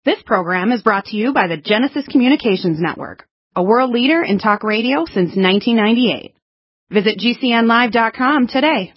This program is brought to you by the Genesis Communications Network, a world leader in talk radio since 1998. Visit GCNlive.com today.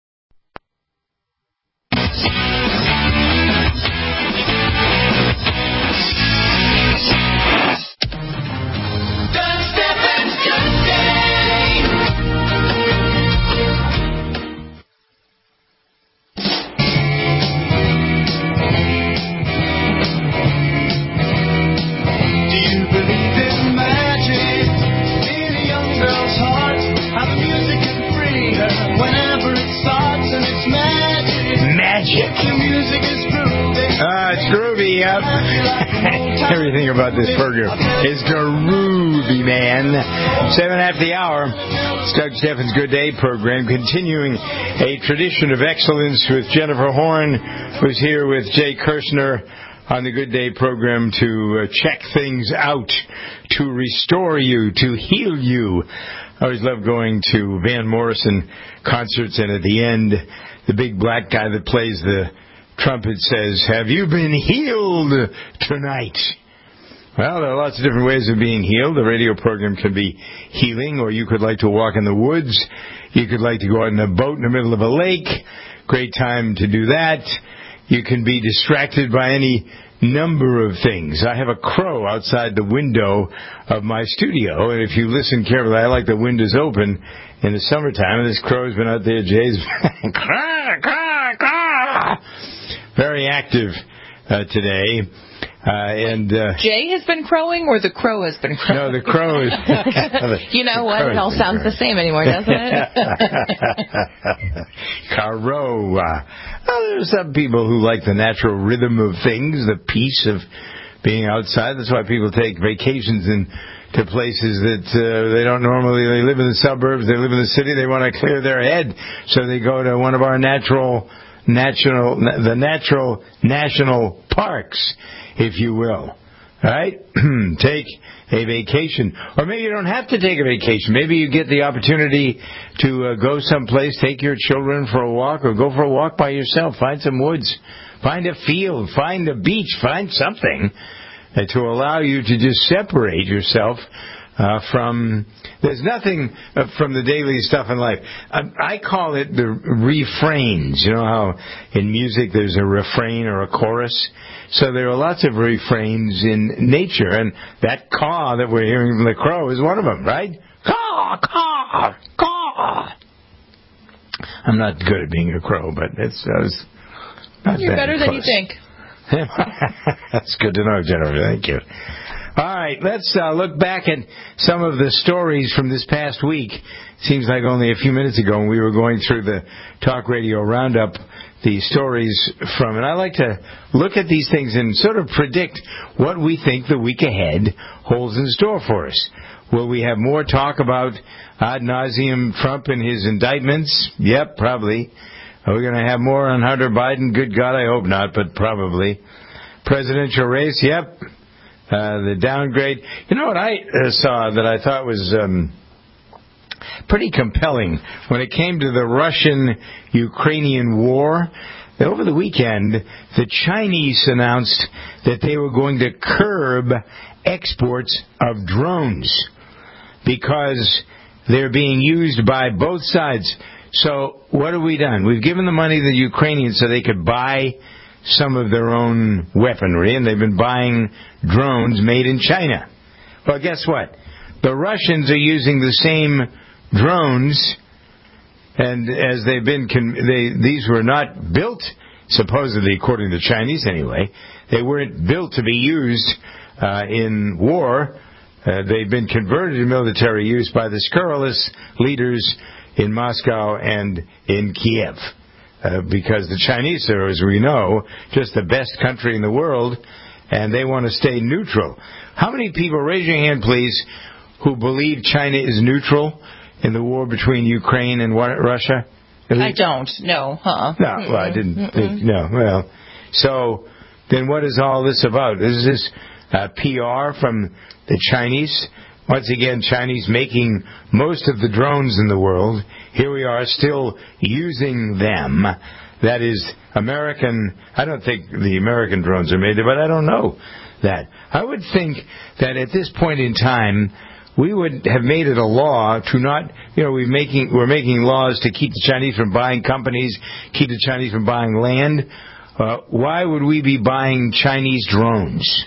It's groovy, yep. Everything about this program is groovy, man. 7 after the hour. It's Doug Steffens' Good Day program, continuing a tradition of excellence with Jennifer Horn, who's here with Jay Kirshner on the Good Day program to check things out, to restore you, to heal you. I always love going to Van Morrison concerts, and at the end, the big black guy that plays the trumpet says, "Have you been healed tonight?" Well, there are lots of different ways of being healed. The radio program can be healing, or you could like to walk in the woods. You could like to go out in a boat in the middle of a lake. Great time to do that. You can be distracted by any number of things. I have a crow outside the window of my studio, and if you listen carefully, I like the windows open in the summertime, and this crow's been out there, Jay's very active today. Jay has been crowing, or the crow has been crowing? No, the crow is... You know what? It all sounds the same anymore, doesn't it? Crow. There are some people who like the natural rhythm of things, the peace of being outside. That's why people take vacations to places that they don't normally. They live in the suburbs, they live in the city, they want to clear their head, so they go to one of our natural national parks, if you will. Right? Take a vacation. Or maybe you don't have to take a vacation. Maybe you get the opportunity to go someplace, take your children for a walk, or go for a walk by yourself. Find some woods. Find a field. Find a beach. Find something to allow you to just separate yourself from... There's nothing from the daily stuff in life. I call it the refrains. You know how in music there's a refrain or a chorus? So there are lots of refrains in nature, and that caw that we're hearing from the crow is one of them, right? Caw, caw, caw. I'm not good at being a crow, but it's not You're better than you think. That's good to know, Jennifer. Thank you. All right, let's look back at some of the stories from this past week. Seems like only a few minutes ago when we were going through the Talk Radio Roundup, the stories from, and I like to look at these things and sort of predict what we think the week ahead holds in store for us. Will we have more talk about ad nauseum Trump and his indictments? Yep, probably. Are we going to have more on Hunter Biden? Good God, I hope not, but probably. Presidential race? Yep. The downgrade. You know what I saw that I thought was pretty compelling when it came to the Russian-Ukrainian war? Over the weekend, the Chinese announced that they were going to curb exports of drones because they're being used by both sides. So what have we done? We've given the money to the Ukrainians so they could buy some of their own weaponry, and they've been buying drones made in China. Well, guess what? The Russians are using the same drones, and as they've been, these were not built, supposedly, according to the Chinese anyway, they weren't built to be used in war. They've been converted to military use by the scurrilous leaders in Moscow and in Kiev. Because the Chinese are, as we know, just the best country in the world, and they want to stay neutral. How many people, raise your hand please, who believe China is neutral in the war between Ukraine and Russia? I don't, no. No, well, I didn't think, no. Well, so then what is all this about? Is this PR from the Chinese? Once again, Chinese making most of the drones in the world. Here we are still using them. that is American. I don't think the American drones are made there, but I don't know that. I would think that at this point in time, we would have made it a law to not, we're making laws to keep the Chinese from buying companies, keep the Chinese from buying land. Why would we be buying Chinese drones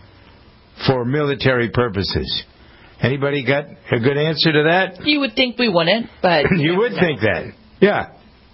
for military purposes? Anybody got a good answer to that? You would think we wouldn't, but... You would think that. Yeah.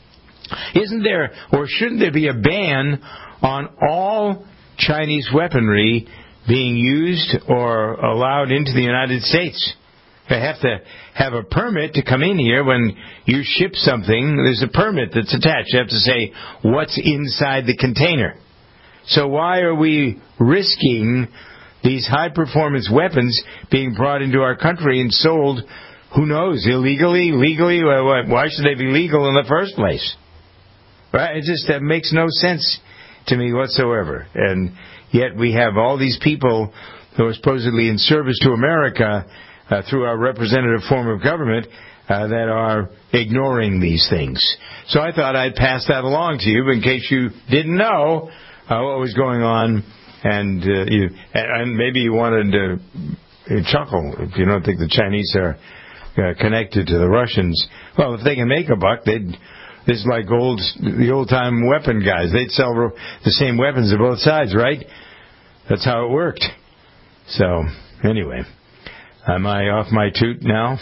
Isn't there, or shouldn't there be a ban on all Chinese weaponry being used or allowed into the United States? They have to have a permit to come in here. When you ship something, there's a permit that's attached. You have to say what's inside the container. So why are we risking these high-performance weapons being brought into our country and sold, who knows, illegally, legally? Why should they be legal in the first place? Right? It just makes no sense to me whatsoever. And yet we have all these people who are supposedly in service to America through our representative form of government that are ignoring these things. So I thought I'd pass that along to you in case you didn't know what was going on. And maybe you wanted to chuckle if you don't think the Chinese are connected to the Russians. Well, if they can make a buck, this is like the old-time weapon guys. They'd sell the same weapons to both sides, right? That's how it worked. So, anyway, am I off my toot now?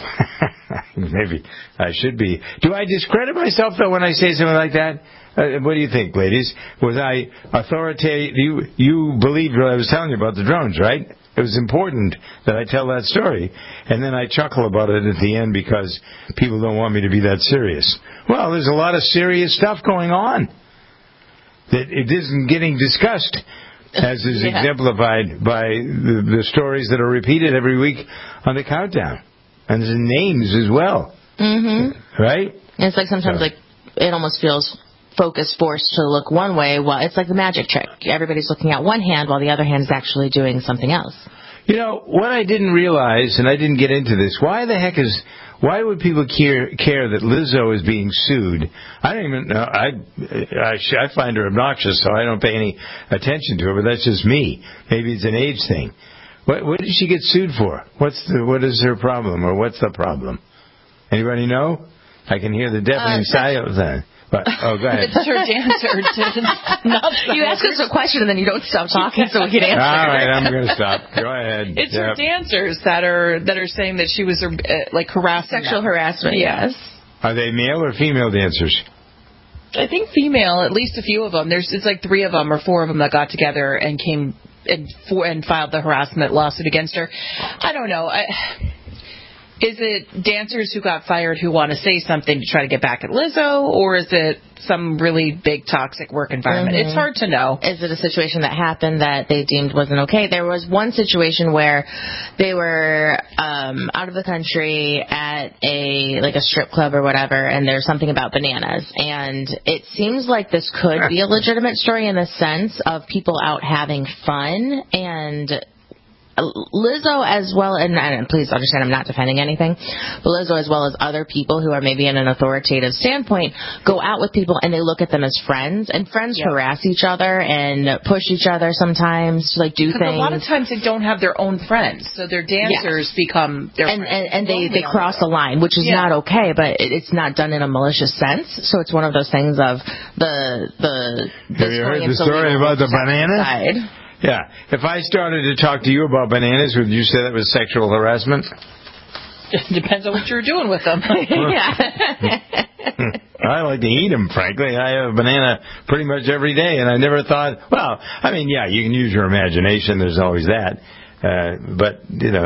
Maybe I should be. Do I discredit myself, though, when I say something like that? What do you think, ladies? Was I authoritative? You believed what I was telling you about the drones, right? It was important that I tell that story, and then I chuckle about it at the end because people don't want me to be that serious. Well, there's a lot of serious stuff going on that it isn't getting discussed, as is exemplified by the stories that are repeated every week on the countdown, and there's names as well. Mm-hmm. Right? And it's like sometimes it almost feels focus forced to look one way. Well, it's like the magic trick. Everybody's looking at one hand while the other hand is actually doing something else. What I didn't realize, and I didn't get into this, why would people care that Lizzo is being sued? I don't even know. I find her obnoxious, so I don't pay any attention to her, but that's just me. Maybe it's an age thing. What did she get sued for? What is her problem, or what's the problem? Anybody know? I can hear the deafening silence. But, go ahead. It's her dancer. You ask us a question and then you don't stop talking so we can answer. All right, I'm going to stop. Go ahead. It's her dancers that are saying that she was harassing sexual harassment. Yes. Are they male or female dancers? I think female, at least a few of them. It's like 3 of them or 4 of them that got together and came and filed the harassment lawsuit against her. I don't know. Is it dancers who got fired who want to say something to try to get back at Lizzo, or is it some really big toxic work environment? Mm-hmm. It's hard to know. Is it a situation that happened that they deemed wasn't okay? There was one situation where they were out of the country at a strip club or whatever, and there's something about bananas. And it seems like this could be a legitimate story in the sense of people out having fun, and Lizzo as well, and please understand I'm not defending anything, but Lizzo as well as other people who are maybe in an authoritative standpoint go out with people and they look at them as friends, and friends harass each other and push each other sometimes to do things. A lot of times they don't have their own friends, so their dancers become their friends. And they cross the line, which is not okay, but it's not done in a malicious sense. So it's one of those things of the Have you heard the story about the banana? Side. Yeah. If I started to talk to you about bananas, would you say that was sexual harassment? It depends on what you're doing with them. I like to eat them, frankly. I have a banana pretty much every day, and I never thought, you can use your imagination. There's always that. But,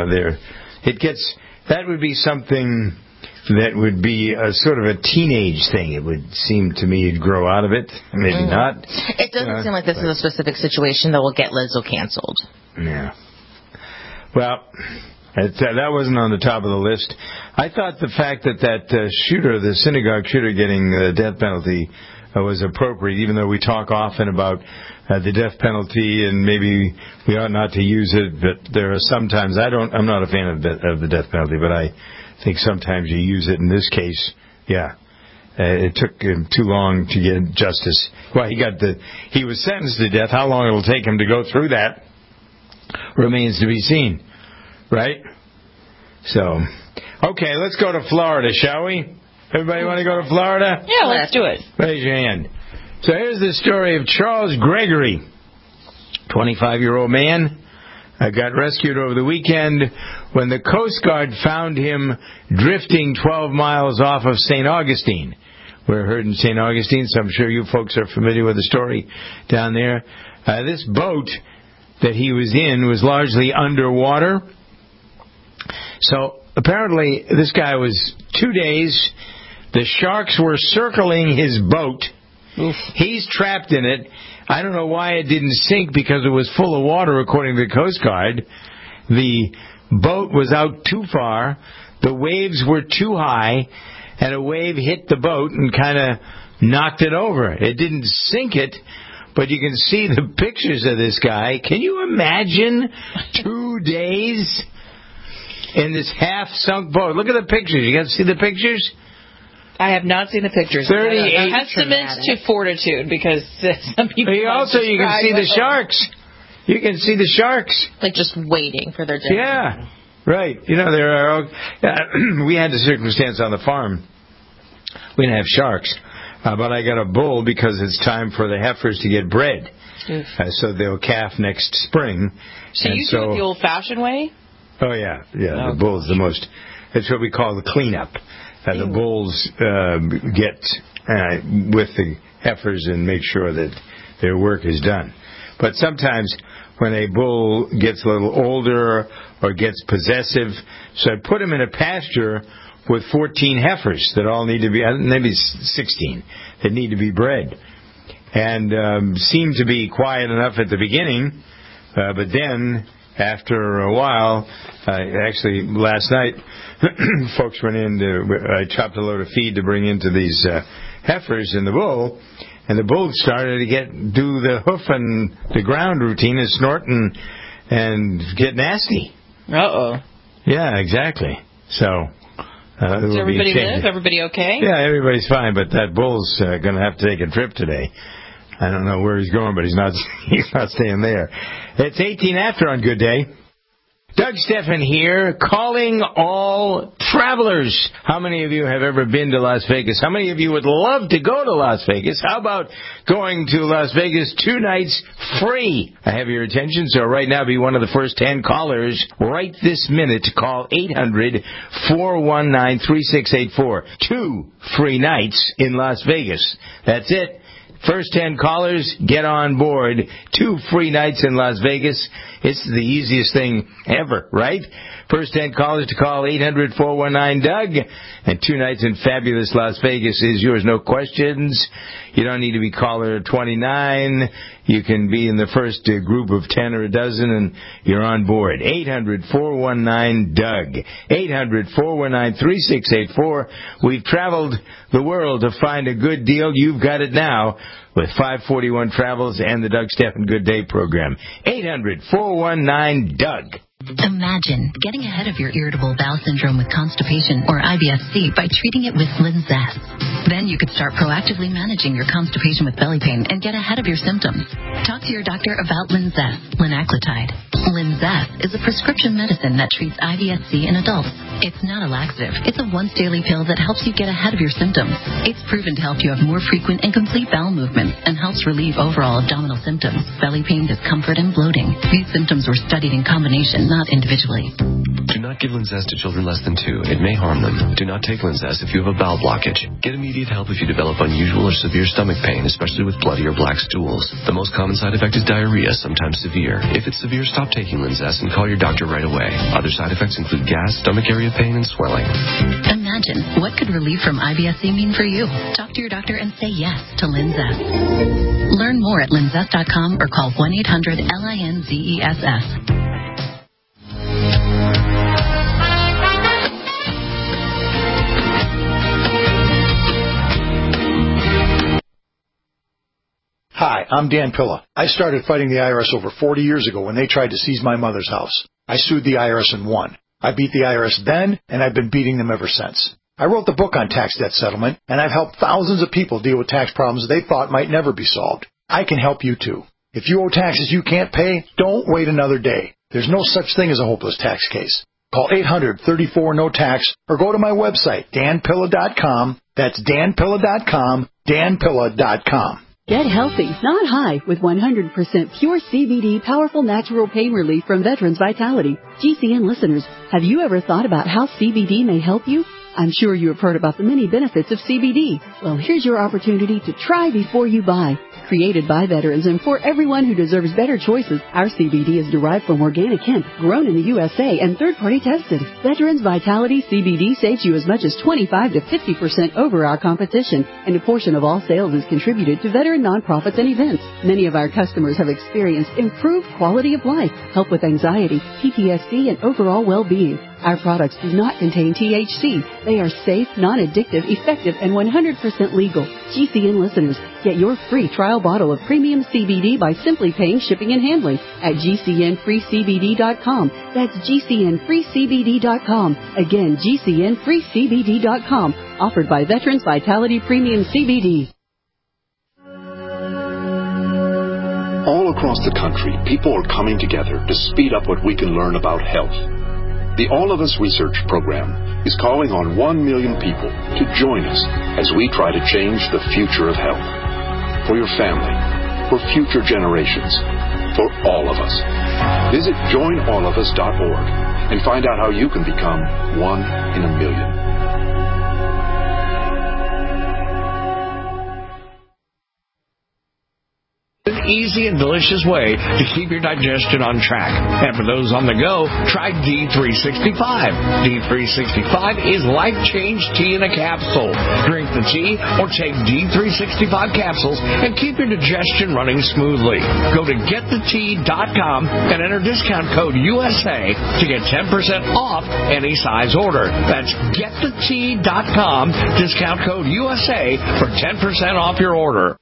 that would be something that would be a sort of a teenage thing. It would seem to me you'd grow out of it. Maybe not. It doesn't seem like this is a specific situation that will get Lizzo canceled. Yeah. Well, that wasn't on the top of the list. I thought the fact that shooter, the synagogue shooter getting the death penalty was appropriate, even though we talk often about the death penalty and maybe we ought not to use it, but there are sometimes, I'm not a fan of the death penalty, but I think sometimes you use it. In this case, It took him too long to get justice. Well, he was sentenced to death. How long it'll take him to go through that remains to be seen, right? So, okay, let's go to Florida, shall we? Everybody want to go to Florida? Yeah, let's do it. Raise your hand. So here's the story of Charles Gregory, 25-year-old man. Got rescued over the weekend when the Coast Guard found him drifting 12 miles off of St. Augustine. We're heard in St. Augustine, so I'm sure you folks are familiar with the story down there. This boat that he was in was largely underwater. So apparently this guy was 2 days. The sharks were circling his boat. Oof. He's trapped in it. I don't know why it didn't sink because it was full of water, according to the Coast Guard. The boat was out too far. The waves were too high, and a wave hit the boat and kind of knocked it over. It didn't sink it, but you can see the pictures of this guy. Can you imagine 2 days in this half-sunk boat? Look at the pictures. You got to see the pictures? I have not seen the pictures. 38 estimates to fortitude, because some people. You can see the sharks. You can see the sharks. Like just waiting for their dinner. Yeah, right. You know, there are. We had the circumstance on the farm. We didn't have sharks, but I got a bull because it's time for the heifers to get bred. So they'll calf next spring. So you do it the old-fashioned way? Oh yeah. The bull's the most. It's what we call the cleanup. The bulls get with the heifers and make sure that their work is done. But sometimes when a bull gets a little older or gets possessive, so I put him in a pasture with 14 heifers that all need to be, maybe 16, that need to be bred. And seemed to be quiet enough at the beginning, but then after a while, actually last night, folks went in I chopped a load of feed to bring into these heifers in the bull, and the bull started to do the hoof and the ground routine and snort and get nasty. Uh-oh. Yeah, exactly. So, does everybody live? Everybody okay? Yeah, everybody's fine, but that bull's going to have to take a trip today. I don't know where he's going, but he's not staying there. It's 18 after on Good Day. Doug Stephan here, calling all travelers. How many of you have ever been to Las Vegas? How many of you would love to go to Las Vegas? How about going to Las Vegas 2 nights free? I have your attention, so right now be one of the first 10 callers right this minute to call 800-419-3684. 2 free nights in Las Vegas. That's it. First 10 callers, get on board. 2 free nights in Las Vegas. It's the easiest thing ever, right? First 10 callers to call 800-419-DOUG. And 2 nights in fabulous Las Vegas is yours, no questions. You don't need to be caller 29. You can be in the first group of 10 or a dozen, and you're on board. 800-419-DOUG. 800-419-3684. We've traveled the world to find a good deal. You've got it now with 541 Travels and the Doug Stephan Good Day program. 800-419-DOUG. Imagine getting ahead of your irritable bowel syndrome with constipation or IBS-C by treating it with Linzess. Then you could start proactively managing your constipation with belly pain and get ahead of your symptoms. Talk to your doctor about Linzess, linaclotide. Linzess is a prescription medicine that treats IBS-C in adults. It's not a laxative. It's a once-daily pill that helps you get ahead of your symptoms. It's proven to help you have more frequent and complete bowel movements and helps relieve overall abdominal symptoms, belly pain, discomfort, and bloating. These symptoms were studied in combination, not individually. Do not give Linzess to children less than 2. It may harm them. Do not take Linzess if you have a bowel blockage. Get immediate help if you develop unusual or severe stomach pain, especially with bloody or black stools. The most common side effect is diarrhea, sometimes severe. If it's severe, stop taking Linzess and call your doctor right away. Other side effects include gas, stomach area pain, and swelling. Imagine, what could relief from IBS-C mean for you? Talk to your doctor and say yes to Linzess. Learn more at linzess.com or call 1-800-LINZESS. Hi, I'm Dan Pilla. I started fighting the IRS over 40 years ago when they tried to seize my mother's house. I sued the IRS and won. I beat the IRS then, and I've been beating them ever since. I wrote the book on tax debt settlement, and I've helped thousands of people deal with tax problems they thought might never be solved. I can help you too. If you owe taxes you can't pay, don't wait another day. There's no such thing as a hopeless tax case. Call 800-34-NO-TAX or go to my website, danpilla.com. That's danpilla.com, danpilla.com. Get healthy, not high, with 100% pure CBD powerful natural pain relief from Veterans Vitality. GCN listeners, have you ever thought about how CBD may help you? I'm sure you have heard about the many benefits of CBD. Well, here's your opportunity to try before you buy. Created by veterans and for everyone who deserves better choices, our CBD is derived from organic hemp, grown in the USA and third-party tested. Veterans Vitality CBD saves you as much as 25 to 50% over our competition, and a portion of all sales is contributed to veteran nonprofits and events. Many of our customers have experienced improved quality of life, help with anxiety, PTSD, and overall well-being. Our products do not contain THC. They are safe, non-addictive, effective, and 100% legal. GCN listeners, get your free trial bottle of premium CBD by simply paying shipping and handling at GCNFreeCBD.com. That's GCNFreeCBD.com. Again, GCNFreeCBD.com. Offered by Veterans Vitality Premium CBD. All across the country, people are coming together to speed up what we can learn about health. The All of Us Research Program is calling on 1 million people to join us as we try to change the future of health. For your family, for future generations, for all of us. Visit joinallofus.org and find out how you can become 1 in a million. An easy and delicious way to keep your digestion on track. And for those on the go, try D365. D365 is Life Change Tea in a capsule. Drink the tea or take D365 capsules and keep your digestion running smoothly. Go to getthetea.com and enter discount code USA to get 10% off any size order. That's getthetea.com, discount code USA for 10% off your order.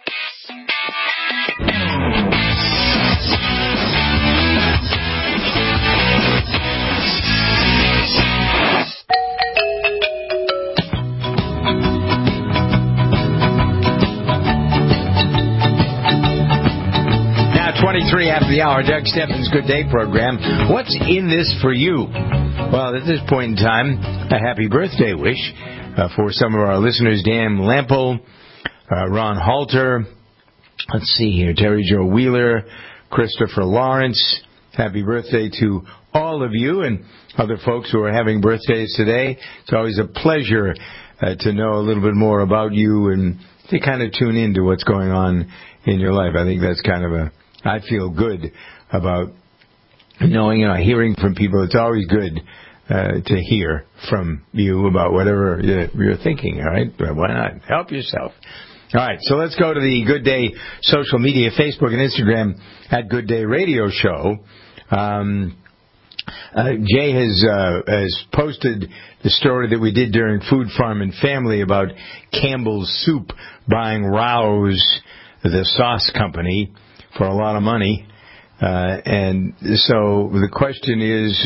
Now 23 after the hour, Doug Steffens' Good Day program. What's in this for you? Well, at this point in time, a happy birthday wish for some of our listeners. Dan Lample, Ron Halter, let's see here, Terry Jo Wheeler, Christopher Lawrence. Happy birthday to all of you and other folks who are having birthdays today. It's always a pleasure to know a little bit more about you and to kind of tune into what's going on in your life. I think that's kind of I feel good about knowing, hearing from people. It's always good to hear from you about whatever you're thinking, all right? Why not? Help yourself. All right, so let's go to the Good Day social media, Facebook and Instagram at Good Day Radio Show. Jay has posted the story that we did during Food, Farm, and Family about Campbell's Soup buying Rouse, the sauce company, for a lot of money. And so the question is,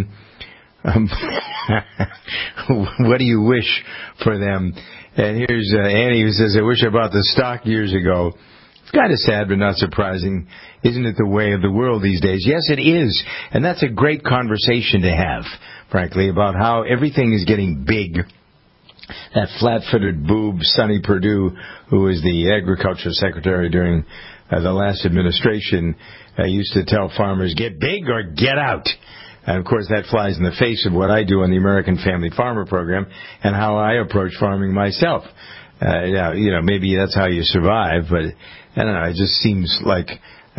what do you wish for them? And here's Annie who says, I wish I bought the stock years ago. It's kind of sad, but not surprising. Isn't it the way of the world these days? Yes, it is. And that's a great conversation to have, frankly, about how everything is getting big. That flat-footed boob, Sonny Perdue, who was the agriculture secretary during the last administration, used to tell farmers, get big or get out. And, of course, that flies in the face of what I do on the American Family Farmer Program and how I approach farming myself. Maybe that's how you survive, but I don't know. It just seems like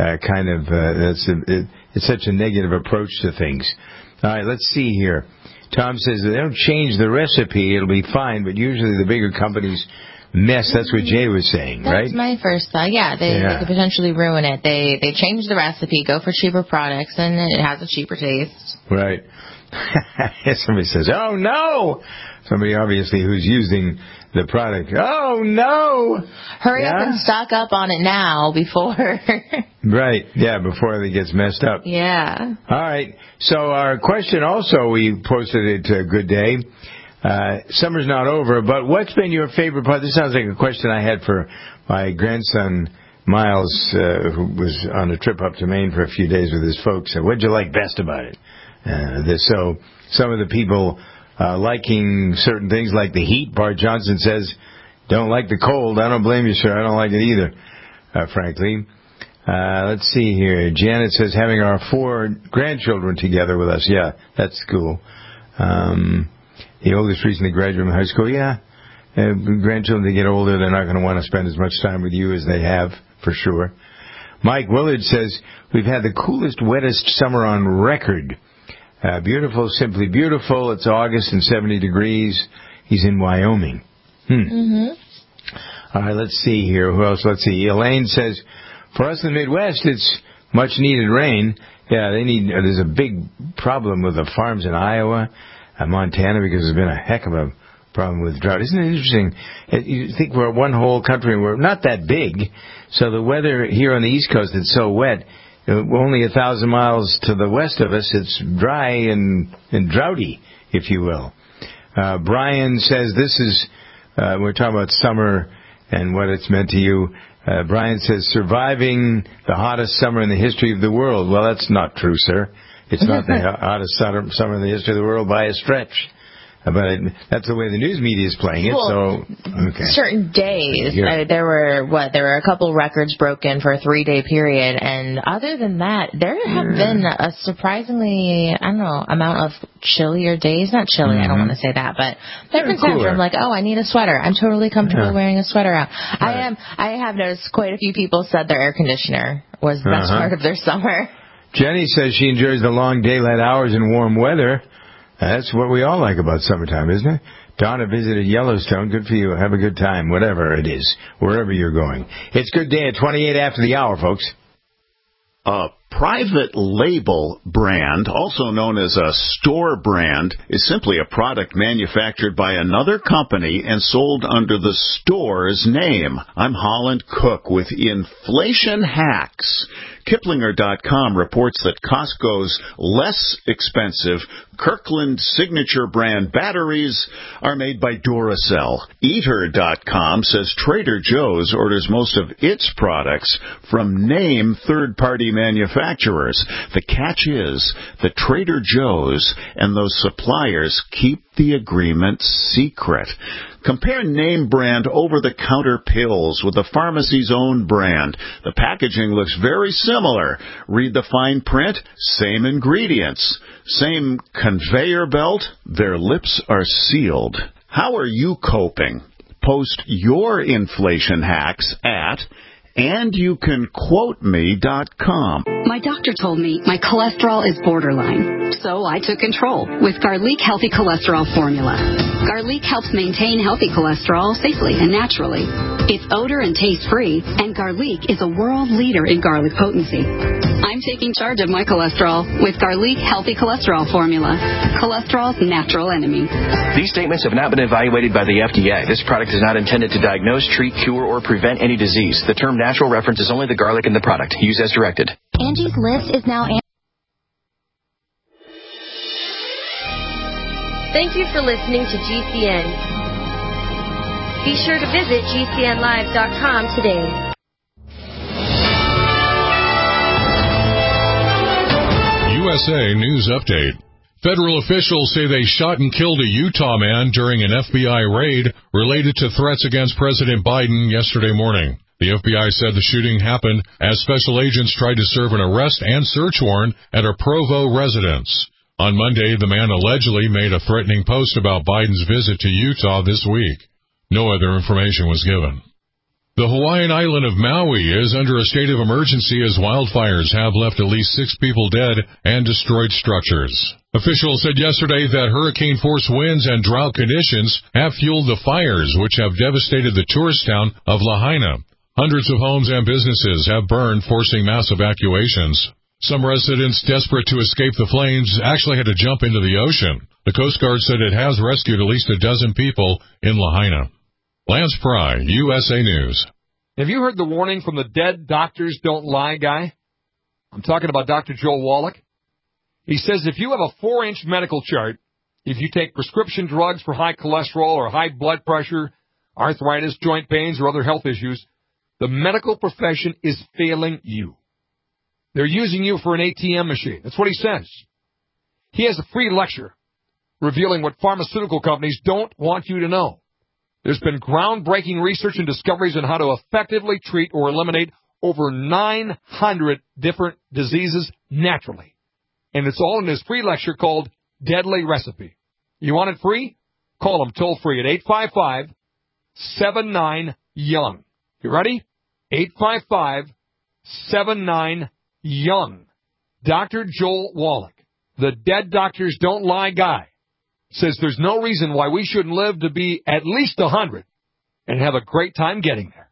it's such a negative approach to things. All right, let's see here. Tom says they don't change the recipe; it'll be fine. But usually the bigger companies mess. That's what Jay was saying, right? That's my first thought. Yeah, they could potentially ruin it. They change the recipe, go for cheaper products, and it has a cheaper taste. Right. Somebody says, "Oh no!" Somebody obviously who's using the product. Oh no! Hurry up and stock up on it now before. Right. Yeah, before it gets messed up. Yeah. All right. So our question also, we posted it Good Day. Summer's not over, but what's been your favorite part? This sounds like a question I had for my grandson, Miles, who was on a trip up to Maine for a few days with his folks. What'd you like best about it? So some of the people liking certain things like the heat. Bart Johnson says, don't like the cold. I don't blame you, sir. I don't like it either, frankly. Let's see here. Janet says having our 4 grandchildren together with us. Yeah, that's cool. The oldest recently graduated from high school. Yeah, grandchildren, they get older, they're not going to want to spend as much time with you as they have, for sure. Mike Willard says, we've had the coolest, wettest summer on record. Beautiful, simply beautiful. It's August and 70 degrees. He's in Wyoming. All right, let's see here. Who else? Let's see. Elaine says, for us in the Midwest, it's much needed rain. Yeah, there's a big problem with the farms in Iowa and Montana because there's been a heck of a problem with drought. Isn't it interesting? You think we're one whole country and we're not that big, so the weather here on the East Coast is so wet. Only 1,000 miles to the west of us, it's dry and droughty, if you will. Brian says this is, we're talking about summer and what it's meant to you. Brian says, surviving the hottest summer in the history of the world. Well, that's not true, sir. It's not the hottest summer in the history of the world by a stretch. But that's the way the news media is playing it. Well, so, okay. Certain days, there were a couple records broken for a 3-day period, and other than that, there have been a surprisingly, amount of chillier days. Not chilly, I don't want to say that, but there have been times where I'm like, I need a sweater. I'm totally comfortable wearing a sweater out. I have noticed quite a few people said their air conditioner was the best part of their summer. Jenny says she enjoys the long daylight hours in warm weather. That's what we all like about summertime, isn't it? Donna visited Yellowstone. Good for you. Have a good time, whatever it is, wherever you're going. It's Good Day at 28 after the hour, folks. A private label brand, also known as a store brand, is simply a product manufactured by another company and sold under the store's name. I'm Holland Cook with Inflation Hacks. Kiplinger.com reports that Costco's less expensive Kirkland signature brand batteries are made by Duracell. Eater.com says Trader Joe's orders most of its products from name third-party manufacturers. The catch is that Trader Joe's and those suppliers keep the agreement secret. Compare name brand over-the-counter pills with the pharmacy's own brand. The packaging looks very similar. Read the fine print, same ingredients. Same conveyor belt, their lips are sealed. How are you coping? Post your inflation hacks at andyoucanquoteme.com. My doctor told me my cholesterol is borderline, so I took control with Garlic Healthy Cholesterol Formula. Garlic helps maintain healthy cholesterol safely and naturally. It's odor and taste-free, and Garlic is a world leader in garlic potency. I'm taking charge of my cholesterol with Garlic Healthy Cholesterol Formula, cholesterol's natural enemy. These statements have not been evaluated by the FDA. This product is not intended to diagnose, treat, cure, or prevent any disease. The term natural references only the garlic in the product. Use as directed. Angie's List is now... Thank you for listening to GCN. Be sure to visit GCNlive.com today. USA News Update. Federal officials say they shot and killed a Utah man during an FBI raid related to threats against President Biden yesterday morning. The FBI said the shooting happened as special agents tried to serve an arrest and search warrant at a Provo residence. On Monday, the man allegedly made a threatening post about Biden's visit to Utah this week. No other information was given. The Hawaiian island of Maui is under a state of emergency as wildfires have left at least 6 people dead and destroyed structures. Officials said yesterday that hurricane-force winds and drought conditions have fueled the fires, which have devastated the tourist town of Lahaina. Hundreds of homes and businesses have burned, forcing mass evacuations. Some residents desperate to escape the flames actually had to jump into the ocean. The Coast Guard said it has rescued at least 12 people in Lahaina. Lance Pry, USA News. Have you heard the warning from the dead doctors don't lie guy? I'm talking about Dr. Joel Wallach. He says if you have a 4-inch medical chart, if you take prescription drugs for high cholesterol or high blood pressure, arthritis, joint pains, or other health issues, the medical profession is failing you. They're using you for an ATM machine. That's what he says. He has a free lecture revealing what pharmaceutical companies don't want you to know. There's been groundbreaking research and discoveries on how to effectively treat or eliminate over 900 different diseases naturally. And it's all in his free lecture called Deadly Recipe. You want it free? Call him toll free at 855-79-YOUNG. You ready? 855-79-YOUNG. Dr. Joel Wallach, the Dead Doctors Don't Lie guy, says there's no reason why we shouldn't live to be at least 100 and have a great time getting there.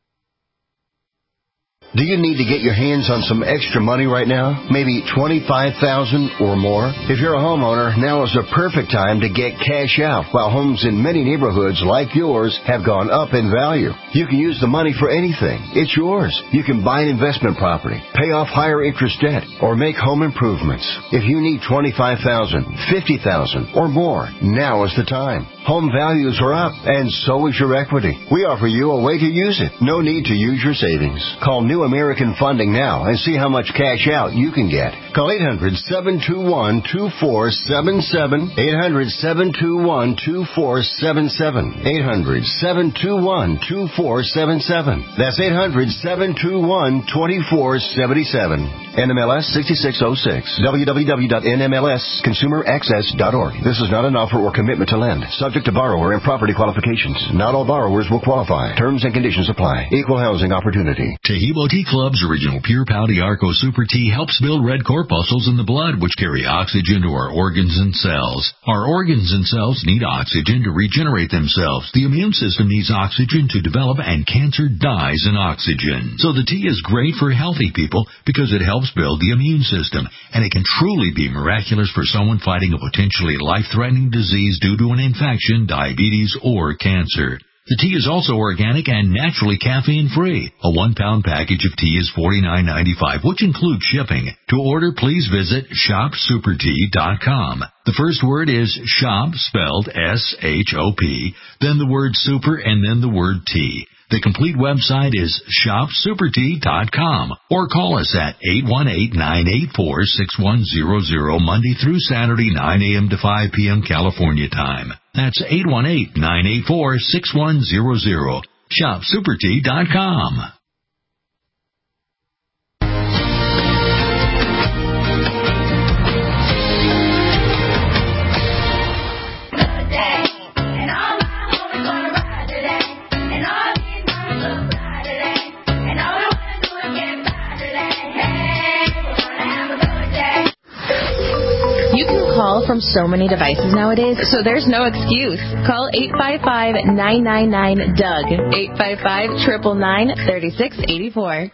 Do you need to get your hands on some extra money right now? Maybe $25,000 or more? If you're a homeowner, now is the perfect time to get cash out while homes in many neighborhoods like yours have gone up in value. You can use the money for anything. It's yours. You can buy an investment property, pay off higher interest debt, or make home improvements. If you need $25,000, $50,000 or more, now is the time. Home values are up, and so is your equity. We offer you a way to use it. No need to use your savings. Call New American Funding now and see how much cash out you can get. Call 800-721-2477. 800-721-2477. 800-721-2477. That's 800-721-2477. NMLS 6606. www.nmlsconsumeraccess.org. This is not an offer or commitment to lend. Subject to borrower and property qualifications. Not all borrowers will qualify. Terms and conditions apply. Equal housing opportunity. Tahibo Tea Club's original Pure Pau D'Arco Super Tea helps build red corpuscles in the blood, which carry oxygen to our organs and cells. Our organs and cells need oxygen to regenerate themselves. The immune system needs oxygen to develop, and cancer dies in oxygen. So the tea is great for healthy people because it helps build the immune system, and it can truly be miraculous for someone fighting a potentially life-threatening disease due to an infection, diabetes, or cancer. The tea is also organic and naturally caffeine-free. A 1-pound package of tea is $49.95, which includes shipping. To order, please visit shopsupertea.com. The first word is shop, spelled S-H-O-P, then the word super, and then the word tea. The complete website is shopsupertea.com, or call us at 818-984-6100 Monday through Saturday, 9 a.m. to 5 p.m. California time. That's 818-984-6100. shopsupertea.com. Call from so many devices nowadays, so there's no excuse. Call 855-999-DOUG. 855-999-3684.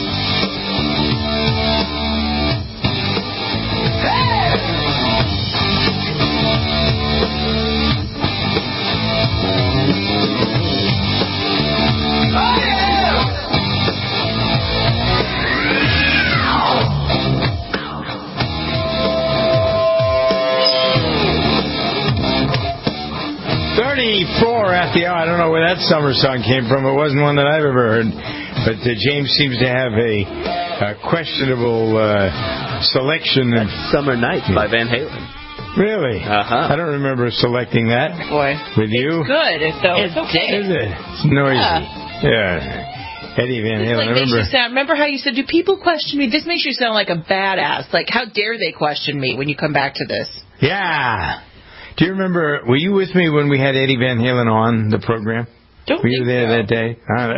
At the hour. I don't know where that summer song came from. It wasn't one that I've ever heard. But James seems to have a questionable selection. That's Summer Nights by Van Halen. Really? Uh-huh. I don't remember selecting that. Boy. With you? It's good. It's okay. Is it? It's noisy. Yeah. Eddie Van Halen. Remember how you said, do people question me? This makes you sound like a badass. Like, how dare they question me when you come back to this? Yeah. Do you remember, were you with me when we had Eddie Van Halen on the program? Were you there that day?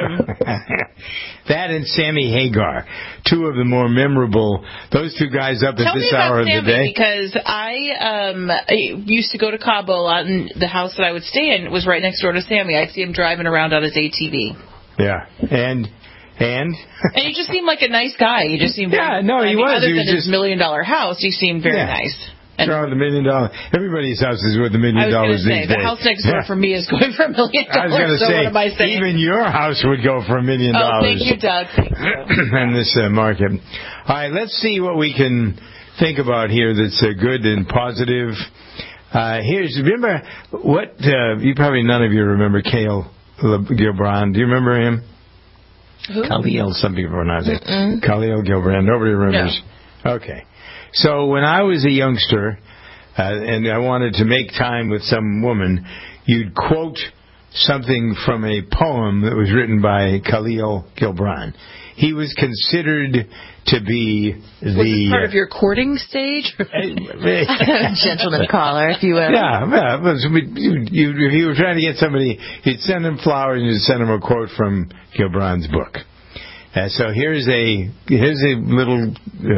That and Sammy Hagar, two of the more memorable, those two guys up at this hour of the day. Because I used to go to Cabo a lot, and the house that I would stay in was right next door to Sammy. I'd see him driving around on his ATV. Yeah, and you just seemed like a nice guy. You just seemed he was. Other than his $1 million house, he seemed very nice. $1 million. Everybody's house is worth $1 million these days. The house next door for me is going for $1 million. I was going to say, what am I saying? Even your house would go for $1 million. Oh, thank you, Doug. In this market. All right, let's see what we can think about here that's good and positive. Remember what, you probably none of you remember Khalil Gibran. Do you remember him? Who? Khalil, some people pronounce it. Khalil Gibran. Nobody remembers. No. Okay. So when I was a youngster, and I wanted to make time with some woman, you'd quote something from a poem that was written by Khalil Gibran. He was considered to be Was this part of your courting stage? Gentleman caller, if you will. Yeah, if you were trying to get somebody, you'd send them flowers and you'd send them a quote from Gibran's book. So here's a little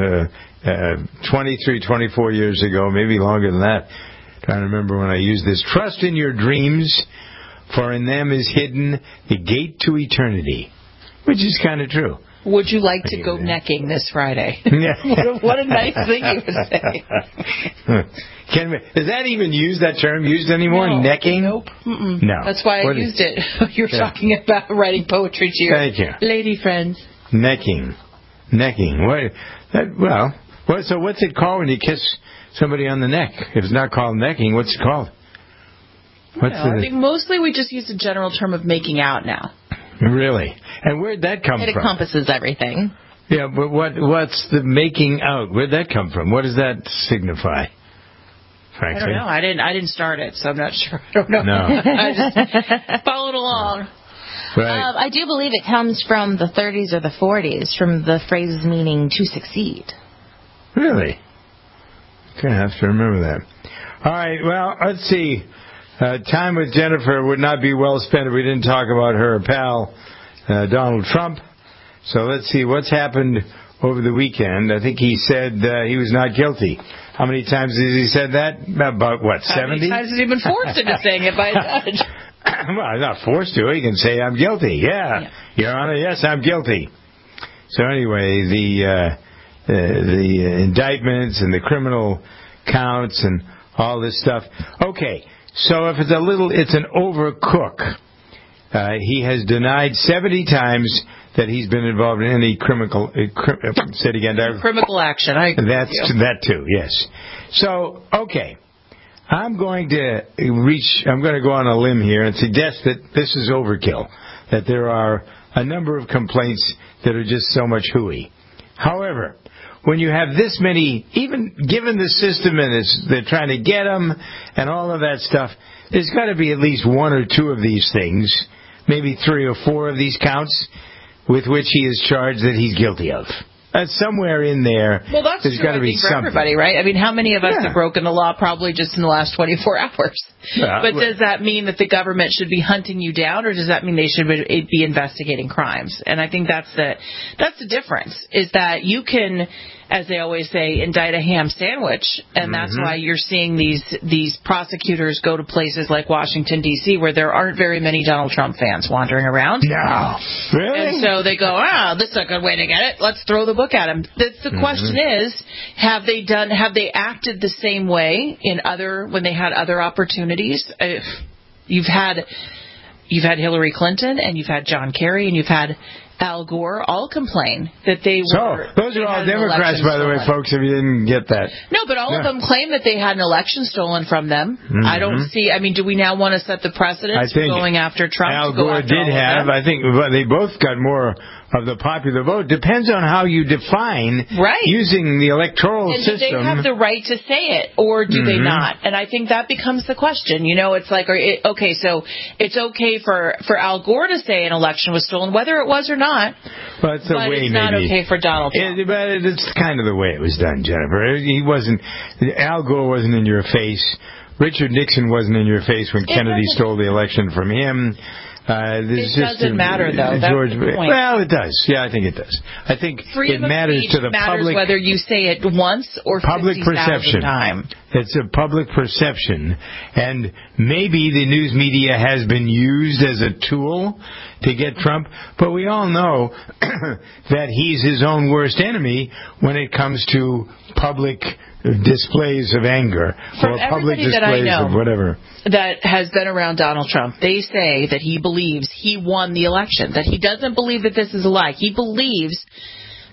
23, 24 years ago, maybe longer than that. Trying to remember when I used this. Trust in your dreams, for in them is hidden the gate to eternity. Which is kind of true. Would you like to go necking this Friday? What a nice thing you would say. Is that even that term used anymore? No. Necking? Nope. No. That's why I used it. You're talking about writing poetry to your lady friends. Necking. So what's it called when you kiss somebody on the neck? If it's not called necking, what's it called? I think mostly we just use the general term of making out now. Really? And where'd that come from? It encompasses everything. Yeah, but what's the making out? Where'd that come from? What does that signify? Frankly, I don't know. I didn't start it, so I'm not sure. I don't know. No. I just followed along. Right. I do believe it comes from the 30s or the 40s, from the phrases meaning to succeed. Really? Okay, I have to remember that. All right, well, let's see. Time with Jennifer would not be well spent if we didn't talk about her pal, Donald Trump. So let's see what's happened over the weekend. I think he said he was not guilty. How many times has he said that? About, 70? How many times has he been forced into saying it by a judge? Well, not forced to. He can say, I'm guilty. Yeah. Your Honor, yes, I'm guilty. So anyway, the indictments and the criminal counts and all this stuff. Okay. So if it's an overcook. He has denied 70 times that he's been involved in any criminal. Say it again, Dave. Criminal action. That too. Yes. So okay, I'm going to go on a limb here and suggest that this is overkill. That there are a number of complaints that are just so much hooey. However, when you have this many, even given the system and they're trying to get them and all of that stuff, there's got to be at least one or two of these things, maybe 3 or 4 of these counts, with which he is charged that he's guilty of. Somewhere in there, well, that's there's got to be for something. Everybody, right? I mean, how many of us have broken the law probably just in the last 24 hours? But does that mean that the government should be hunting you down, or does that mean they should be investigating crimes? And I think that's the difference, is that you can, as they always say, indict a ham sandwich, and that's why you're seeing these prosecutors go to places like Washington, D.C., where there aren't very many Donald Trump fans wandering around. No. Really? And so they go, this is a good way to get it. Let's throw the book at him. The question is, have they acted the same way when they had other opportunities? You've had Hillary Clinton, and you've had John Kerry, and you've had Al Gore all complain that they were... So, those are all Democrats, by the way, folks, if you didn't get that. No, but all of them claim that they had an election stolen from them. I don't see... I mean, do we now want to set the precedent for going after Trump? Al Gore did have... I think they both got more of the popular vote. Depends on how you define using the electoral system. Do they have the right to say it, or do they not? And I think that becomes the question. You know, it's like, okay, so it's okay for Al Gore to say an election was stolen, whether it was or not. But it's not okay for Donald Trump. But it's kind of the way it was done, Jennifer. Al Gore wasn't in your face. Richard Nixon wasn't in your face when Kennedy stole the election from him. It doesn't matter, though. That's the point. Well, it does. Yeah, I think it does. I think it matters to the public. Whether you say it once or 50,000 times. It's a public perception, and maybe the news media has been used as a tool to get Trump, but we all know that he's his own worst enemy when it comes to public displays of anger or public displays of whatever. That has been around Donald Trump. They say that he believes he won the election, that he doesn't believe that this is a lie. He believes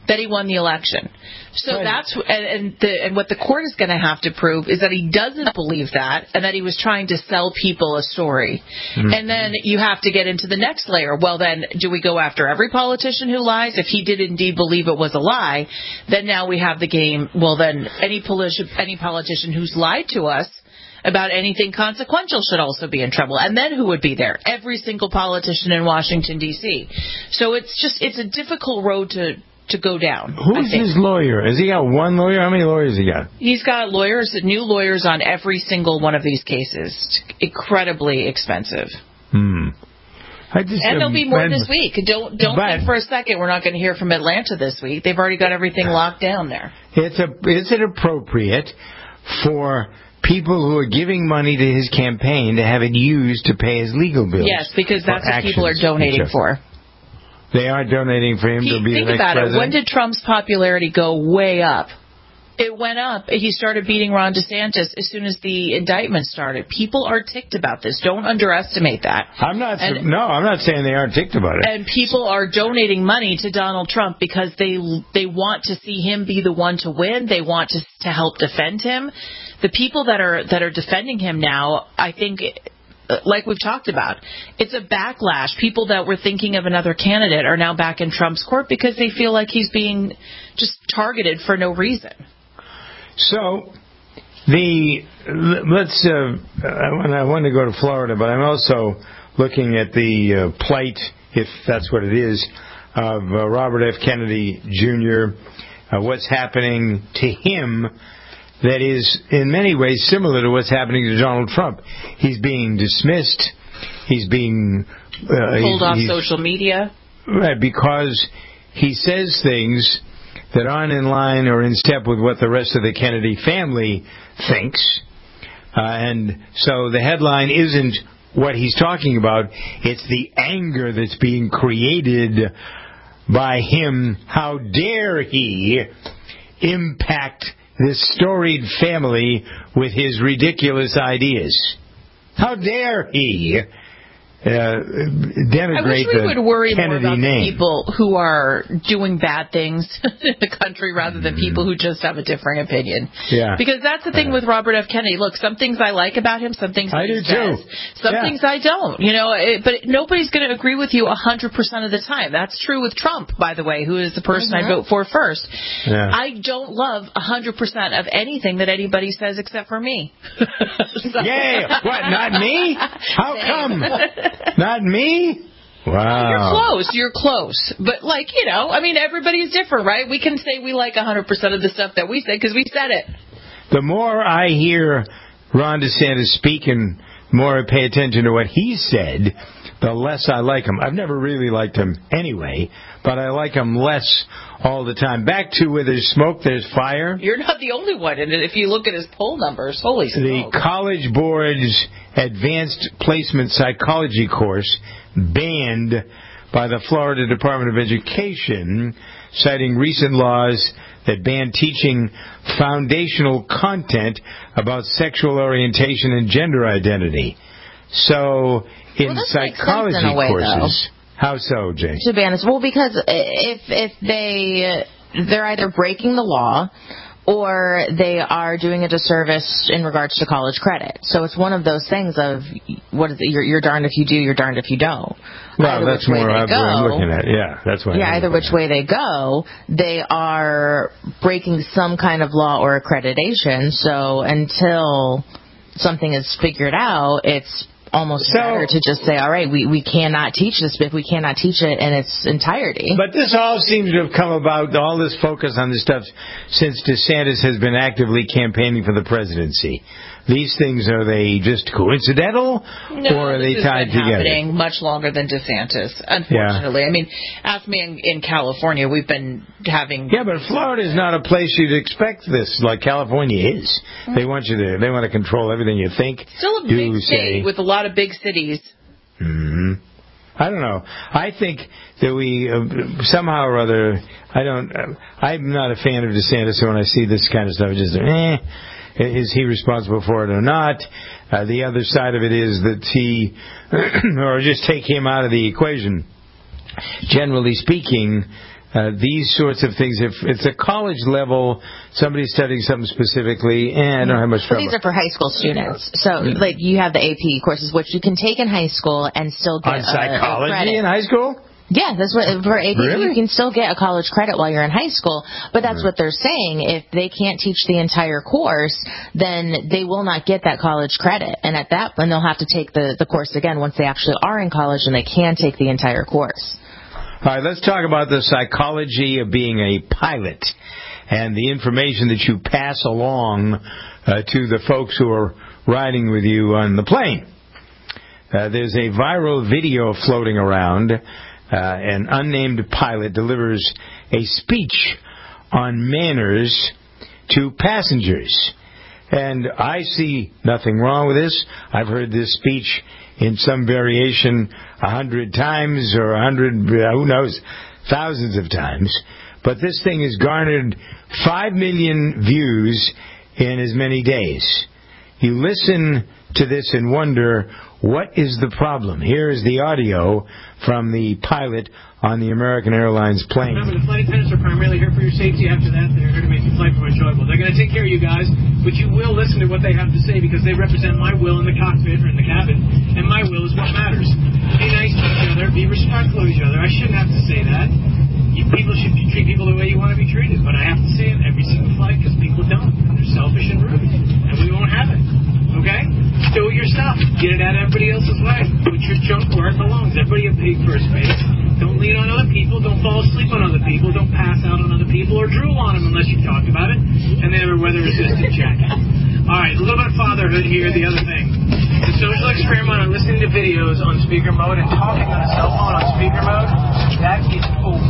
that he won the election. So that's and what the court is going to have to prove is that he doesn't believe that, and that he was trying to sell people a story. Mm-hmm. And then you have to get into the next layer. Well, then do we go after every politician who lies? If he did indeed believe it was a lie, then now we have the game. Well, then any politician who's lied to us about anything consequential should also be in trouble. And then who would be there? Every single politician in Washington, D.C. So it's a difficult road to go down. Who's his lawyer? Has he got one lawyer? How many lawyers he got? He's got new lawyers on every single one of these cases. It's incredibly expensive. And there'll be more this week. Don't think for a second we're not going to hear from Atlanta this week. They've already got everything locked down there. Is it appropriate for people who are giving money to his campaign to have it used to pay his legal bills? Yes, because that's what people are donating for. They are donating for him to be the next president? Think about it. When did Trump's popularity go way up? It went up. He started beating Ron DeSantis as soon as the indictment started. People are ticked about this. Don't underestimate that. I'm not saying they aren't ticked about it. And people are donating money to Donald Trump because they want to see him be the one to win. They want to help defend him. The people that are defending him now, I think, like we've talked about, it's a backlash. People that were thinking of another candidate are now back in Trump's court because they feel like he's being just targeted for no reason. So, I want to go to Florida, but I'm also looking at the plight, if that's what it is, of Robert F. Kennedy Jr., what's happening to him that is in many ways similar to what's happening to Donald Trump. He's being dismissed. He's being pulled off social media. Right, because he says things that aren't in line or in step with what the rest of the Kennedy family thinks. And so the headline isn't what he's talking about. It's the anger that's being created by him. How dare he impact this storied family with his ridiculous ideas? How dare he denigrate I wish we would worry Kennedy more about name. the people who are doing bad things in the country rather than people who just have a differing opinion. Yeah. Because that's the thing with Robert F. Kennedy. Look, some things I like about him, some things I do too. Some things I don't. But nobody's going to agree with you 100% of the time. That's true with Trump, by the way, who is the person I vote for first. Yeah. I don't love 100% of anything that anybody says except for me. Yeah, what, not me? How come? Not me? Wow. You're close. But, everybody's different, right? We can say we like 100% of the stuff that we say because we said it. The more I hear Ron DeSantis speak and more I pay attention to what he said, the less I like him. I've never really liked him anyway, but I like him less all the time. Back to where there's smoke, there's fire. You're not the only one. And if you look at his poll numbers, holy smoke. The College Board's Advanced Placement Psychology course banned by the Florida Department of Education, citing recent laws that ban teaching foundational content about sexual orientation and gender identity. So, in psychology in a way, courses, how so, Jane? To ban us, well, because if they're either breaking the law or they are doing a disservice in regards to college credit. So it's one of those things of what is it? You're darned if you do, you're darned if you don't. Well, that's more what I'm looking at. Yeah, that's what. Yeah, either which way they go, they are breaking some kind of law or accreditation. So until something is figured out, it's almost better to just say, all right, we cannot teach this, but if we cannot teach it in its entirety. But this all seems to have come about, all this focus on this stuff, since DeSantis has been actively campaigning for the presidency. These things, are they just coincidental, or are they tied together? Happening much longer than DeSantis, unfortunately. Yeah. I mean, ask me in California, we've been having... Yeah, but Florida is not a place you'd expect this, like California is. Mm-hmm. They want to control everything you think, still a big state with a lot of big cities. Mm-hmm. I don't know. I think that we somehow or other, I'm not a fan of DeSantis, so when I see this kind of stuff, it's just, is he responsible for it or not? The other side of it is that he, or just take him out of the equation. Generally speaking, these sorts of things, if it's a college level, somebody's studying something specifically, and I don't have much trouble. These are for high school students. So, like, you have the AP courses, which you can take in high school and still get on psychology credit. in high school? Yeah, that's what for AP. Really? You can still get a college credit while you're in high school, but that's what they're saying. If they can't teach the entire course, then they will not get that college credit, and at that point they'll have to take the course again once they actually are in college and they can take the entire course. All right, let's talk about the psychology of being a pilot and the information that you pass along to the folks who are riding with you on the plane. There's a viral video floating around. An unnamed pilot delivers a speech on manners to passengers. And I see nothing wrong with this. I've heard this speech in some variation 100 times or 100, who knows, thousands of times. But this thing has garnered 5 million views in as many days. You listen to this and wonder, what is the problem? Here is the audio from the pilot on the American Airlines plane. Remember, the flight attendants are primarily here for your safety. After that, they're here to make your flight more enjoyable. They're going to take care of you guys, but you will listen to what they have to say because they represent my will in the cockpit or in the cabin, and my will is what matters. Be nice to each other. Be respectful of each other. I shouldn't have to say that. People should treat people the way you want to be treated, but I have to say it every single flight because people don't. They're selfish and rude, and we won't have it. Okay? Do your stuff. Get it out of everybody else's way. Put your junk where it belongs. Everybody get paid for a space. Don't lean on other people. Don't fall asleep on other people. Don't pass out on other people or drool on them unless you've talked about it. And they have a weather-resistant jacket. All right, a little bit of fatherhood here. The other thing. The social experiment on listening to videos on speaker mode and talking on a cell phone on speaker mode, that is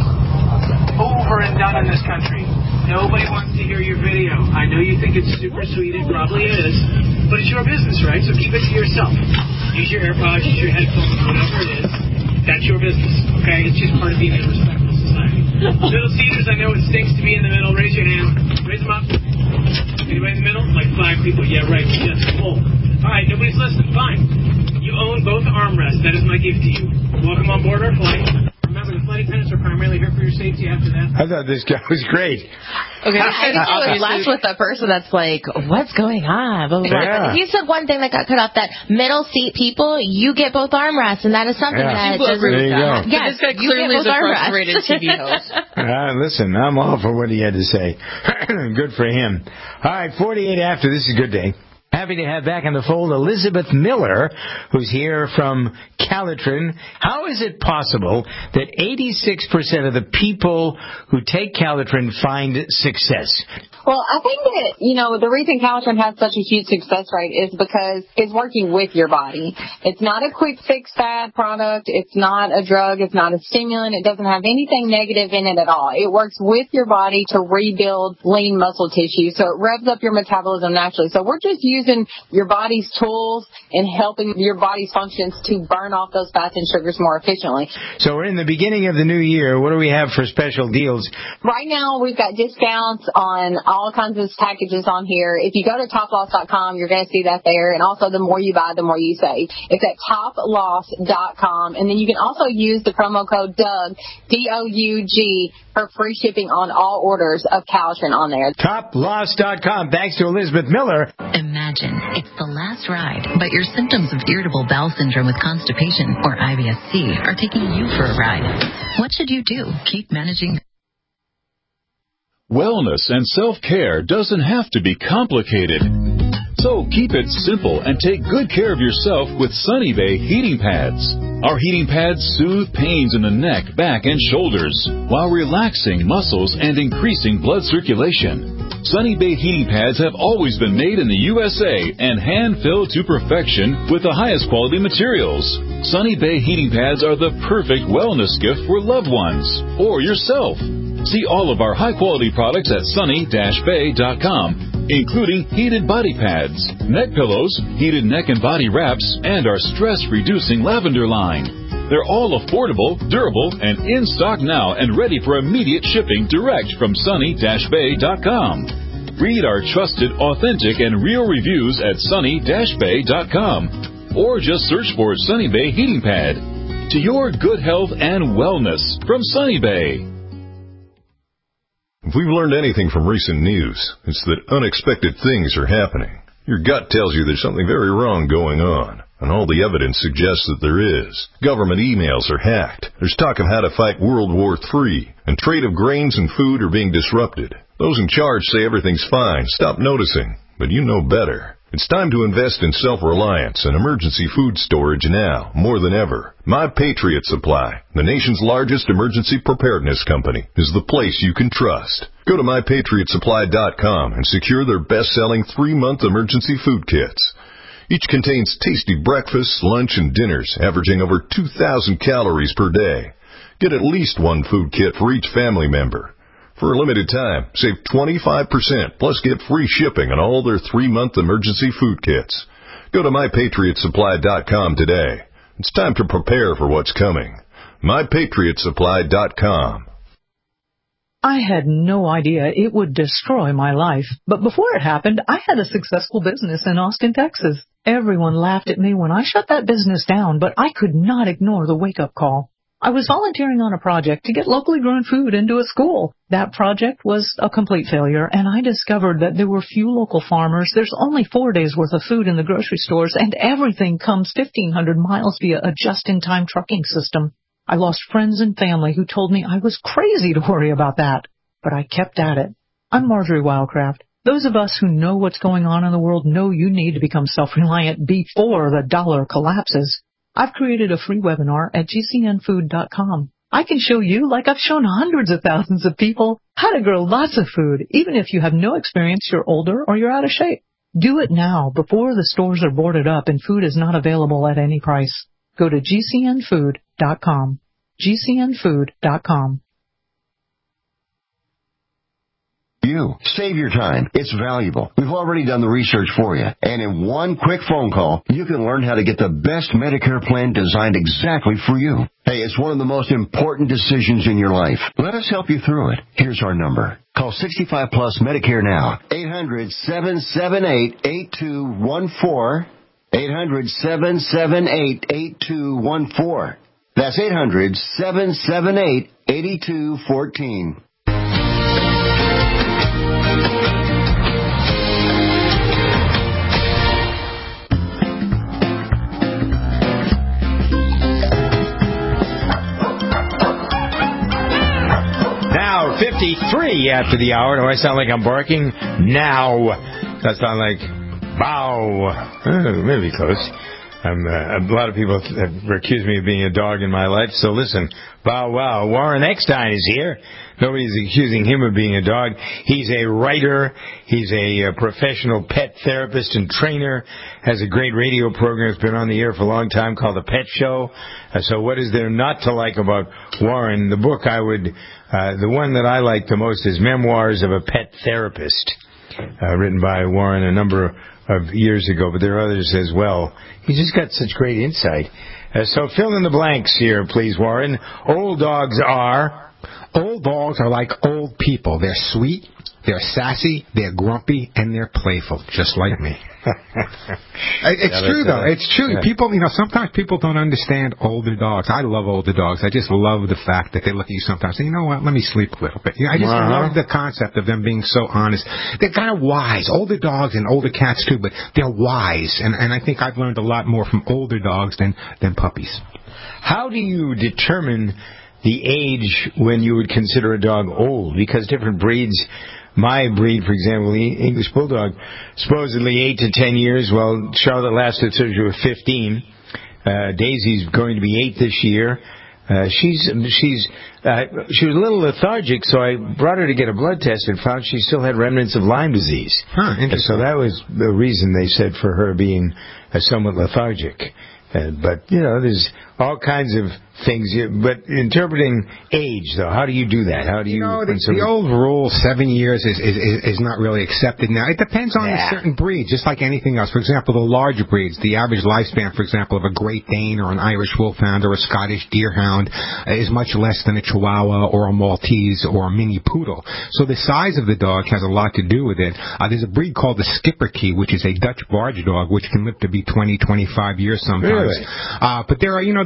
over and done in this country. Nobody wants to hear your video. I know you think it's super sweet. It probably is. But it's your business, right? So keep it to yourself. Use your AirPods, use your headphones, whatever it is. That's your business, okay? It's just part of being in a respectful society. Little Caesars, I know it stinks to be in the middle. Raise your hand. Raise them up. Anybody in the middle? Like 5 people. Yeah, right. Yes, full. All right, nobody's listening. Fine. You own both armrests. That is my gift to you. Welcome on board our flight. Remember, the flight attendants are primarily here for your safety. After that, I thought this guy was great. Okay, I think I was left with a person that's like, what's going on? Blah, blah, blah. Yeah. He said one thing that got cut off, that middle seat people, you get both armrests, and that is something that doesn't... There you go. Yes, this guy clearly is a frustrated TV host. Listen, I'm all for what he had to say. Good for him. All right, 48 after. This is a good day. Happy to have back in the fold Elizabeth Miller, who's here from Calitrin. How is it possible that 86% of the people who take Calitrin find success? Well, I think that, the reason Calitrin has such a huge success rate is because it's working with your body. It's not a quick fix fad product. It's not a drug. It's not a stimulant. It doesn't have anything negative in it at all. It works with your body to rebuild lean muscle tissue, so it revs up your metabolism naturally. So we're just using your body's tools and helping your body's functions to burn off those fats and sugars more efficiently. So we're in the beginning of the new year. What do we have for special deals? Right now, we've got discounts on all kinds of packages on here. If you go to toploss.com, you're going to see that there. And also, the more you buy, the more you save. It's at toploss.com. And then you can also use the promo code DOUG, D-O-U-G, for free shipping on all orders of Calitrin on there. Toploss.com. Thanks to Elizabeth Miller. Imagine it's the last ride, but your symptoms of irritable bowel syndrome with constipation, or IBS-C, are taking you for a ride. What should you do? Keep managing. Wellness and self-care doesn't have to be complicated. So keep it simple and take good care of yourself with Sunny Bay heating pads. Our heating pads soothe pains in the neck, back, and shoulders while relaxing muscles and increasing blood circulation. Sunny Bay heating pads have always been made in the USA and hand-filled to perfection with the highest quality materials. Sunny Bay heating pads are the perfect wellness gift for loved ones or yourself. See all of our high-quality products at sunny-bay.com, including heated body pads, neck pillows, heated neck and body wraps, and our stress-reducing lavender line. They're all affordable, durable, and in stock now and ready for immediate shipping direct from sunny-bay.com. Read our trusted, authentic, and real reviews at sunny-bay.com, or just search for Sunny Bay Heating Pad. To your good health and wellness from Sunny Bay. If we've learned anything from recent news, it's that unexpected things are happening. Your gut tells you there's something very wrong going on, and all the evidence suggests that there is. Government emails are hacked. There's talk of how to fight World War III, and trade of grains and food are being disrupted. Those in charge say everything's fine. Stop noticing, but you know better. It's time to invest in self-reliance and emergency food storage now, more than ever. My Patriot Supply, the nation's largest emergency preparedness company, is the place you can trust. Go to MyPatriotSupply.com and secure their best-selling 3-month emergency food kits. Each contains tasty breakfasts, lunch, and dinners, averaging over 2,000 calories per day. Get at least one food kit for each family member. For a limited time, save 25%, plus get free shipping on all their 3-month emergency food kits. Go to MyPatriotSupply.com today. It's time to prepare for what's coming. MyPatriotSupply.com. I had no idea it would destroy my life. But before it happened, I had a successful business in Austin, Texas. Everyone laughed at me when I shut that business down, but I could not ignore the wake-up call. I was volunteering on a project to get locally grown food into a school. That project was a complete failure, and I discovered that there were few local farmers. There's only 4 days' worth of food in the grocery stores, and everything comes 1,500 miles via a just-in-time trucking system. I lost friends and family who told me I was crazy to worry about that, but I kept at it. I'm Marjorie Wildcraft. Those of us who know what's going on in the world know you need to become self-reliant before the dollar collapses. I've created a free webinar at GCNfood.com. I can show you, like I've shown hundreds of thousands of people, how to grow lots of food, even if you have no experience, you're older, or you're out of shape. Do it now, before the stores are boarded up and food is not available at any price. Go to GCNfood.com. GCNfood.com. You. Save your time. It's valuable. We've already done the research for you. And in one quick phone call, you can learn how to get the best Medicare plan designed exactly for you. Hey, it's one of the most important decisions in your life. Let us help you through it. Here's our number. Call 65 Plus Medicare now. 800-778-8214. 800-778-8214. That's 800-778-8214. Now, 53 after the hour. Do I sound like I'm barking? Now. That sound like bow. Maybe close. A lot of people have accused me of being a dog in my life, so listen. Bow wow. Warren Eckstein is here. Nobody's accusing him of being a dog. He's a writer. He's a professional pet therapist and trainer. Has a great radio program that's been on the air for a long time called The Pet Show. So what is there not to like about Warren? The book the one that I like the most is Memoirs of a Pet Therapist, written by Warren a number of years ago, but there are others as well. He's just got such great insight. So fill in the blanks here, please, Warren. Old dogs are like old people. They're sweet, they're sassy, they're grumpy, and they're playful, just like me. It's true, though. It's true. Yeah. People, sometimes people don't understand older dogs. I love older dogs. I just love the fact that they look at you sometimes and say, you know what, let me sleep a little bit. I just love the concept of them being so honest. They're kind of wise. Older dogs and older cats, too, but they're wise. And I think I've learned a lot more from older dogs than puppies. How do you determine the age when you would consider a dog old? Because different breeds, my breed, for example, the English Bulldog, supposedly 8 to 10 years. Well, Charlotte lasted till she was 15. Daisy's going to be 8 this year. She was a little lethargic, so I brought her to get a blood test and found she still had remnants of Lyme disease. And so that was the reason they said for her being somewhat lethargic. But, there's all kinds of things. But interpreting age, though, how do you do that? How do you... the old rule, 7 years, is not really accepted now. It depends on a certain breed, just like anything else. For example, the larger breeds, the average lifespan, for example, of a Great Dane or an Irish Wolfhound or a Scottish Deerhound is much less than a Chihuahua or a Maltese or a Mini Poodle. So the size of the dog has a lot to do with it. There's a breed called the Schipperke, which is a Dutch barge dog, which can live to be 20, 25 years sometimes. Really? But there are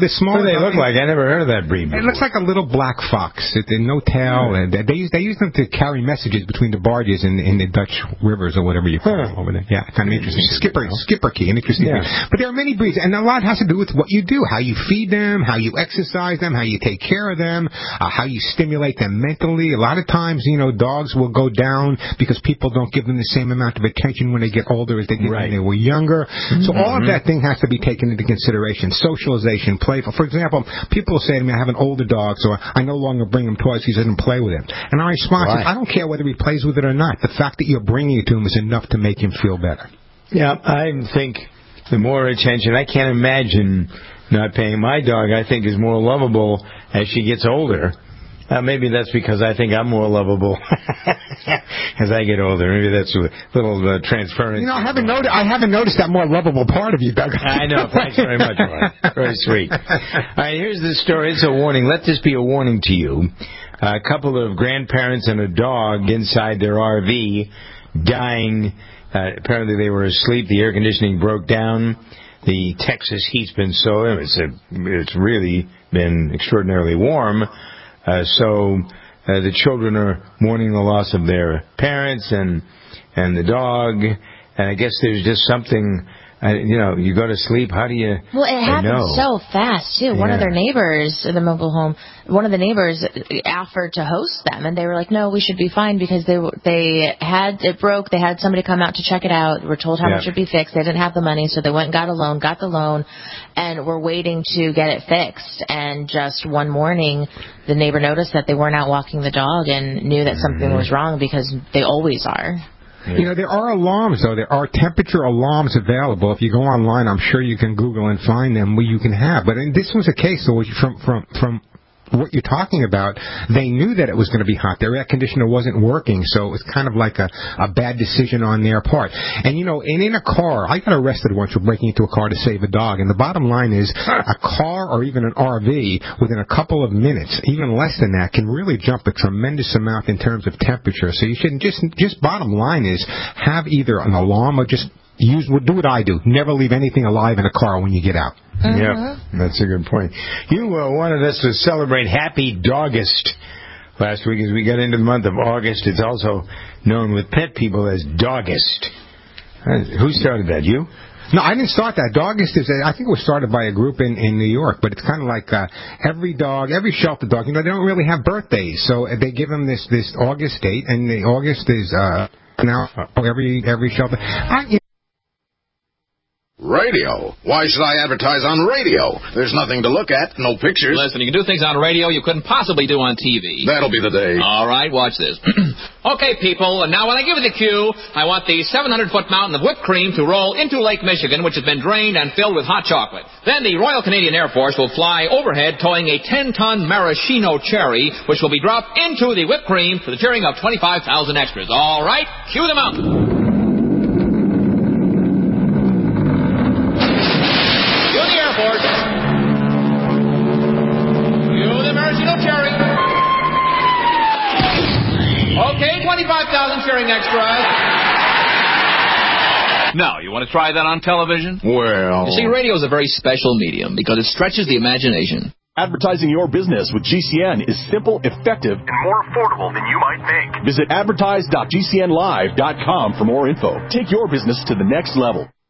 the smaller. What do they look like? I never heard of that breed before. It looks like a little black fox. No tail, and they use them to carry messages between the barges in the Dutch rivers or whatever you call it over there. Yeah, kind of interesting. Skipper key, an interesting thing. But there are many breeds, and a lot has to do with what you do, how you feed them, how you exercise them, how you take care of them, how you stimulate them mentally. A lot of times, dogs will go down because people don't give them the same amount of attention when they get older as they did when they were younger. So all of that thing has to be taken into consideration. Socialization, playful. For example, people say to me, I have an older dog, so I no longer bring him toys because he doesn't play with him. And our response is, I don't care whether he plays with it or not. The fact that you're bringing it to him is enough to make him feel better. Yeah, I think the more attention, I can't imagine not paying. My dog, I think, is more lovable as she gets older. Maybe that's because I think I'm more lovable as I get older. Maybe that's a little transference. I haven't noticed that more lovable part of you, Doug. I know. Thanks very much, Mark. Very sweet. All right, here's the story. It's a warning. Let this be a warning to you. A couple of grandparents and a dog inside their RV dying. Apparently they were asleep. The air conditioning broke down. The Texas heat's been so... It's really been extraordinarily warm. So the children are mourning the loss of their parents and the dog. And I guess there's just something... you go to sleep, how do you... Well, it happened so fast, too. One of their neighbors in the mobile home, one of the neighbors offered to host them, and they were like, no, we should be fine, because it broke, they had somebody come out to check it out, were told how much would be fixed, they didn't have the money, so they went and got the loan, and were waiting to get it fixed, and just one morning, the neighbor noticed that they weren't out walking the dog and knew that something was wrong, because they always are. There are alarms, though. There are temperature alarms available. If you go online, I'm sure you can Google and find them where you can have. But this was a case, so from what you're talking about, they knew that it was going to be hot. Their air conditioner wasn't working, so it was kind of like a bad decision on their part. And, in a car, I got arrested once for breaking into a car to save a dog. And the bottom line is a car or even an RV, within a couple of minutes, even less than that, can really jump a tremendous amount in terms of temperature. So you shouldn't just bottom line is have either an alarm or just do what I do. Never leave anything alive in a car when you get out. Yeah, that's a good point. You wanted us to celebrate Happy Dogist last week as we got into the month of August. It's also known with pet people as Dogist. Who started that, you? No, I didn't start that. Dogist I think it was started by a group in New York, but it's kind of like every shelter dog, they don't really have birthdays, so they give them this August date, and the August is now every shelter. Radio? Why should I advertise on radio? There's nothing to look at, no pictures. Listen, you can do things on radio you couldn't possibly do on TV. That'll be the day. All right, watch this. Okay, people, and now when I give you the cue, I want the 700-foot mountain of whipped cream to roll into Lake Michigan, which has been drained and filled with hot chocolate. Then the Royal Canadian Air Force will fly overhead towing a 10-ton maraschino cherry, which will be dropped into the whipped cream for the cheering of 25,000 extras. All right, cue the mountain. Okay, 25,000 cheering extras. Now, you want to try that on television? Well... You see, radio is a very special medium because it stretches the imagination. Advertising your business with GCN is simple, effective, and more affordable than you might think. Visit advertise.gcnlive.com for more info. Take your business to the next level.